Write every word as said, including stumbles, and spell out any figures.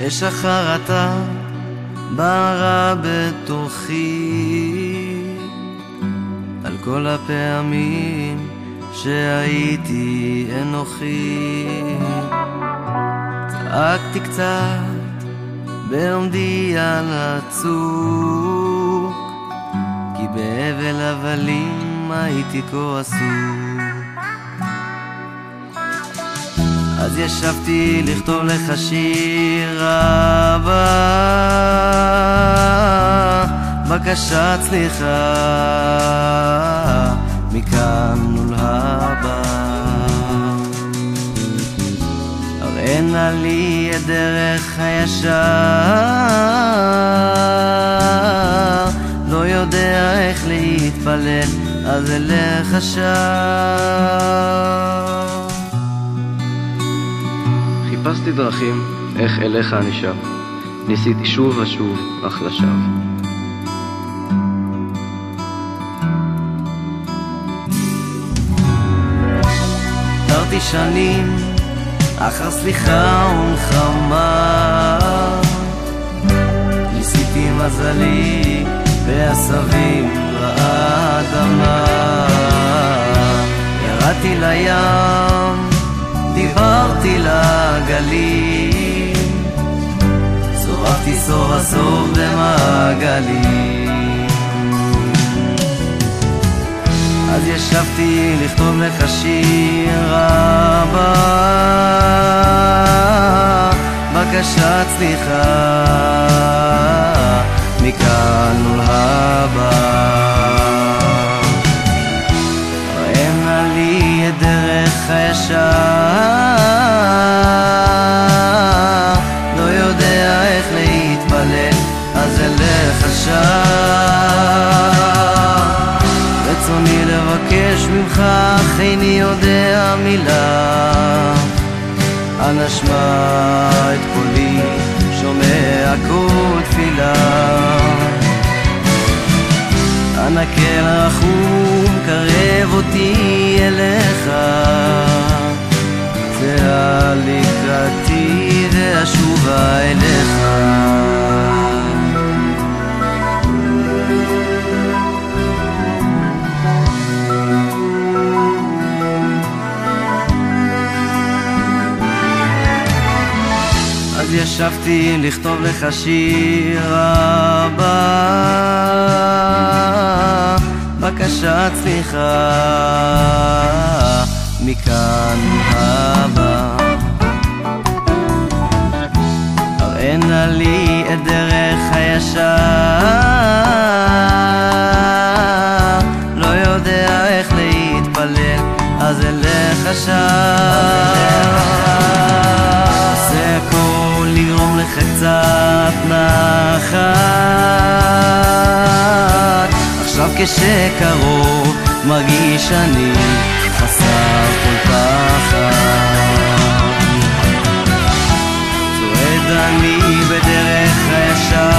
אש החרטה בערה בתוכי על כל הפעמים שהייתי אנוכי. צעקתי קצת בעומדי על הצוק, כי בהבל הבלים הייתי כה עסוק. אז ישבתי לכתוב לך שיר אהבה, בקשת סליחה מכאן ולהבא. הראה נא לי את דרך הישר, לא יודע איך להתפלל, אז אלך השער. חיפשתי דרכים איך אליך אני שב, ניסיתי שוב ושוב אך לשווא. תרתי שנים אחר סליחה ונחמה, ניסיתי מזלי בעשבים באדמה. ירדתי לים, דיברתי לגלים, שורפתי סוף הסוף במעגלים. אז ישבתי לכתוב לך שיר אהבה, בקשת סליחה מכאן ולהבא. ראה נא לי את דרך הישר, לא יודע איך להתפלל, אז אלך השער. רצוני לבקש ממך, אך איני יודע מילה, אנא שמע את קולי, שומע כל תפילה. אנא כן רחום, קרב אותי אליך, צא לקראתי ואשובה אליך. אז ישבתי לכתוב לך שיר אהבה, בקשת סליחה מכאן הבא. הראה נא לי את דרך הישר, לא יודע איך להתפלל, אז אלך השער. עושה הכל לגרום לך קצת נחת, עכשיו כשקרוב מרגיש אני חסר כל פחד. צועד אני בדרך הישר,